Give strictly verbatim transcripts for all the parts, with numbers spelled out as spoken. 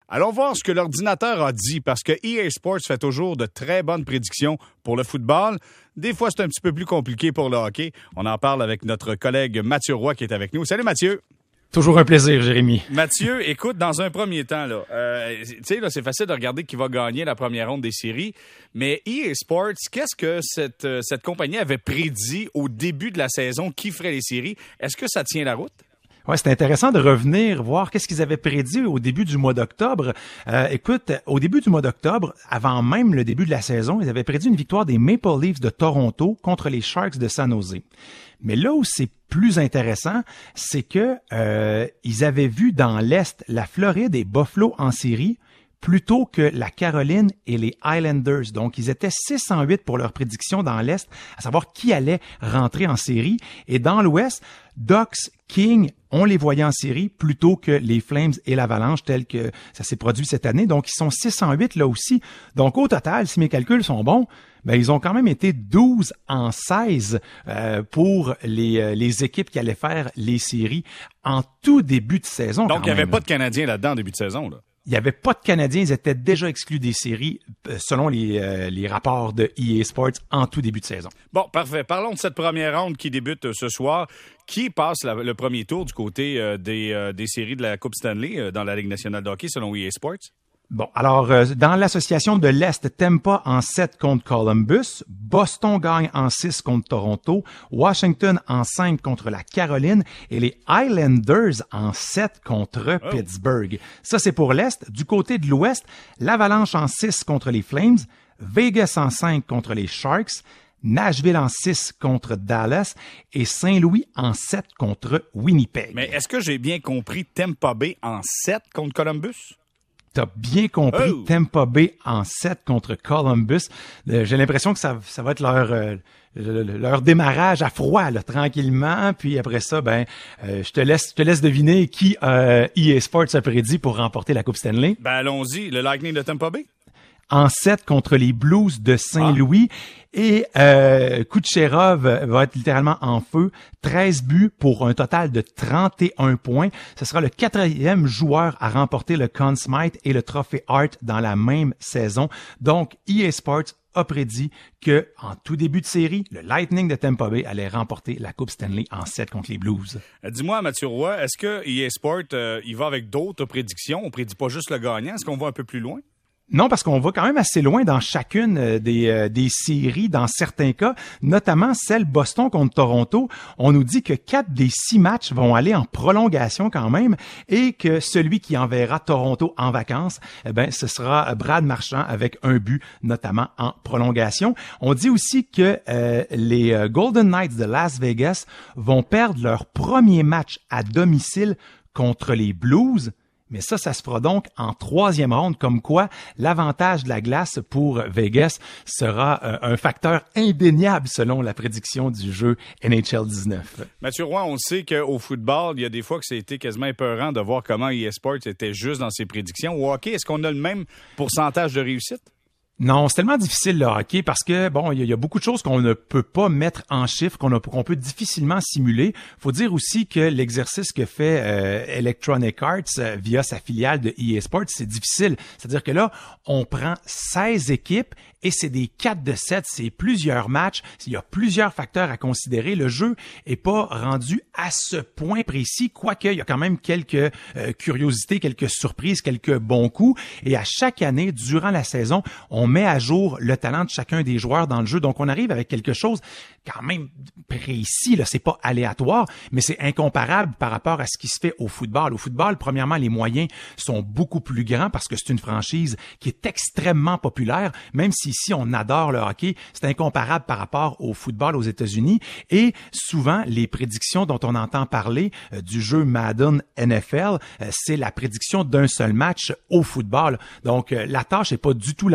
Allons voir ce que l'ordinateur a dit, parce que E A Sports fait toujours de très bonnes prédictions pour le football. Des fois, c'est un petit peu plus compliqué pour le hockey. On en parle avec notre collègue Mathieu Roy qui est avec nous. Salut Mathieu! Toujours un plaisir, Jérémy. Mathieu, écoute, dans un premier temps, là, euh, tu sais, là, c'est facile de regarder qui va gagner la première ronde des séries, mais E A Sports, qu'est-ce que cette, euh, cette compagnie avait prédit au début de la saison qui ferait les séries? Est-ce que ça tient la route? Ouais, c'est intéressant de revenir voir qu'est-ce qu'ils avaient prédit au début du mois d'octobre. Euh, écoute, au début du mois d'octobre, avant même le début de la saison, ils avaient prédit une victoire des Maple Leafs de Toronto contre les Sharks de San Jose. Mais là où c'est plus intéressant, c'est que euh, ils avaient vu dans l'Est la Floride et Buffalo en série plutôt que la Caroline et les Islanders. Donc, ils étaient six en huit pour leur prédiction dans l'Est, à savoir qui allait rentrer en série. Et dans l'Ouest, Ducks, King, on les voyait en série plutôt que les Flames et l'Avalanche tel que ça s'est produit cette année. Donc, ils sont six en huit là aussi. Donc, au total, si mes calculs sont bons, ben ils ont quand même été douze en seize euh, pour les, euh, les équipes qui allaient faire les séries en tout début de saison. Donc, il n'y avait pas de Canadiens là-dedans en début de saison, là. Il n'y avait pas de Canadiens, ils étaient déjà exclus des séries selon les, euh, les rapports de E A Sports en tout début de saison. Bon, parfait. Parlons de cette première ronde qui débute ce soir. Qui passe la, le premier tour du côté euh, des, euh, des séries de la Coupe Stanley euh, dans la Ligue nationale de hockey selon E A Sports? Bon, alors, euh, dans l'association de l'Est, Tampa en sept contre Columbus, Boston gagne en six contre Toronto, Washington en cinq contre la Caroline et les Islanders en sept contre oh. Pittsburgh. Ça, c'est pour l'Est. Du côté de l'Ouest, l'Avalanche en six contre les Flames, Vegas en cinq contre les Sharks, Nashville en six contre Dallas et Saint-Louis en sept contre Winnipeg. Mais est-ce que j'ai bien compris Tampa Bay en sept contre Columbus? T'as bien compris, oh. Tampa Bay en sept contre Columbus. Euh, j'ai l'impression que ça, ça va être leur, euh, leur démarrage à froid, là, tranquillement. Puis après ça, ben, euh, je te laisse, je te laisse deviner qui euh, E A Sports a prédit pour remporter la Coupe Stanley. Ben allons-y, le Lightning de Tampa Bay. En sept contre les Blues de Saint-Louis. Ah. Et euh, Kucherov va être littéralement en feu. treize buts pour un total de trente et un points. Ce sera le quatrième joueur à remporter le Conn Smythe et le Trophée Hart dans la même saison. Donc, E A Sports a prédit que en tout début de série, le Lightning de Tampa Bay allait remporter la Coupe Stanley en sept contre les Blues. Dis-moi, Mathieu Roy, est-ce que E A Sports, euh, il va avec d'autres prédictions? On prédit pas juste le gagnant. Est-ce qu'on va un peu plus loin? Non, parce qu'on va quand même assez loin dans chacune des, euh, des séries, dans certains cas, notamment celle Boston contre Toronto. On nous dit que quatre des six matchs vont aller en prolongation quand même et que celui qui enverra Toronto en vacances, eh ben, ce sera Brad Marchand avec un but, notamment en prolongation. On dit aussi que euh, les euh, Golden Knights de Las Vegas vont perdre leur premier match à domicile contre les Blues. Mais ça, ça se fera donc en troisième ronde, comme quoi l'avantage de la glace pour Vegas sera euh, un facteur indéniable selon la prédiction du jeu N H L dix-neuf. Mathieu Roy, on sait qu'au football, il y a des fois que ça a été quasiment épeurant de voir comment E A Sports était juste dans ses prédictions. Au hockey, est-ce qu'on a le même pourcentage de réussite? Non, c'est tellement difficile le hockey parce que bon, il y, y a beaucoup de choses qu'on ne peut pas mettre en chiffres, qu'on a, qu'on peut difficilement simuler. Faut dire aussi que l'exercice que fait euh, Electronic Arts euh, via sa filiale de E A Sports, c'est difficile. C'est-à-dire que là, on prend seize équipes et c'est des quatre de sept, c'est plusieurs matchs, il y a plusieurs facteurs à considérer. Le jeu est pas rendu à ce point précis, quoique il y a quand même quelques euh, curiosités, quelques surprises, quelques bons coups. Et à chaque année, durant la saison, on met à jour le talent de chacun des joueurs dans le jeu. Donc, on arrive avec quelque chose quand même précis, là. C'est pas aléatoire, mais c'est incomparable par rapport à ce qui se fait au football. Au football, premièrement, les moyens sont beaucoup plus grands parce que c'est une franchise qui est extrêmement populaire. Même si ici, on adore le hockey, c'est incomparable par rapport au football aux États-Unis. Et souvent, les prédictions dont on entend parler euh, du jeu Madden N F L, euh, c'est la prédiction d'un seul match au football. Donc, euh, la tâche n'est pas du tout la même.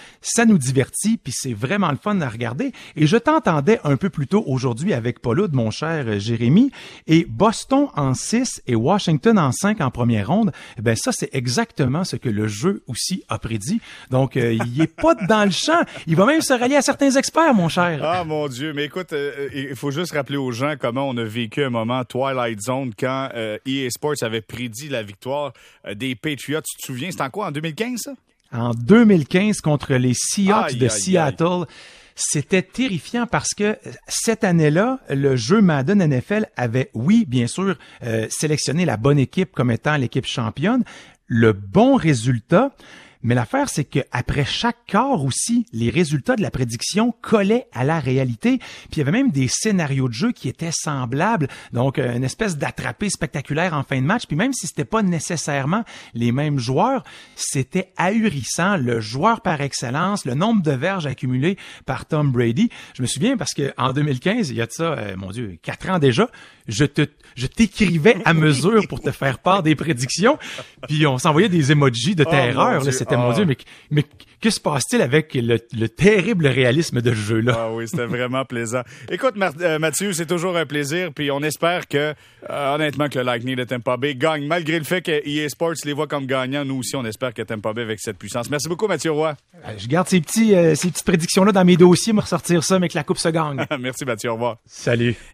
Ça nous divertit, puis c'est vraiment le fun à regarder. Et je t'entendais un peu plus tôt aujourd'hui avec Paul-Aude, mon cher Jérémy, et Boston en six et Washington en cinq en première ronde, eh ben ça, c'est exactement ce que le jeu aussi a prédit. Donc, euh, il est pas dans le champ. Il va même se rallier à certains experts, mon cher. Ah, mon Dieu. Mais écoute, euh, il faut juste rappeler aux gens comment on a vécu un moment Twilight Zone quand euh, E A Sports avait prédit la victoire euh, des Patriots. Tu te souviens, c'était en quoi, en deux mille quinze, ça? En deux mille quinze, contre les Seahawks aïe, de aïe, Seattle. Aïe. C'était terrifiant parce que cette année-là, le jeu Madden N F L avait, oui, bien sûr, euh, sélectionné la bonne équipe comme étant l'équipe championne, le bon résultat. Mais l'affaire, c'est qu'après chaque quart aussi, les résultats de la prédiction collaient à la réalité. Puis il y avait même des scénarios de jeu qui étaient semblables. Donc, une espèce d'attrapé spectaculaire en fin de match. Puis même si c'était pas nécessairement les mêmes joueurs, c'était ahurissant. Le joueur par excellence, le nombre de verges accumulés par Tom Brady. Je me souviens parce que en deux mille quinze, il y a de ça, euh, mon Dieu, quatre ans déjà, je te, je t'écrivais à mesure pour te faire part des prédictions. Puis on s'envoyait des emojis de terreur. Oh, là, c'était, oh. mon Dieu, mais, mais que se passe-t-il avec le, le terrible réalisme de ce jeu-là? Ah oui, c'était vraiment plaisant. Écoute, Mar- euh, Mathieu, c'est toujours un plaisir. Puis on espère que, euh, honnêtement, que le Lightning de Tampa Bay gagne. Malgré le fait que E A Sports les voit comme gagnants, nous aussi, on espère que Tampa Bay avec cette puissance. Merci beaucoup, Mathieu Roy. Je garde ces, petits, euh, ces petites prédictions-là dans mes dossiers, me ressortir ça, mais que la coupe se gagne. Merci, Mathieu. Au revoir. Salut.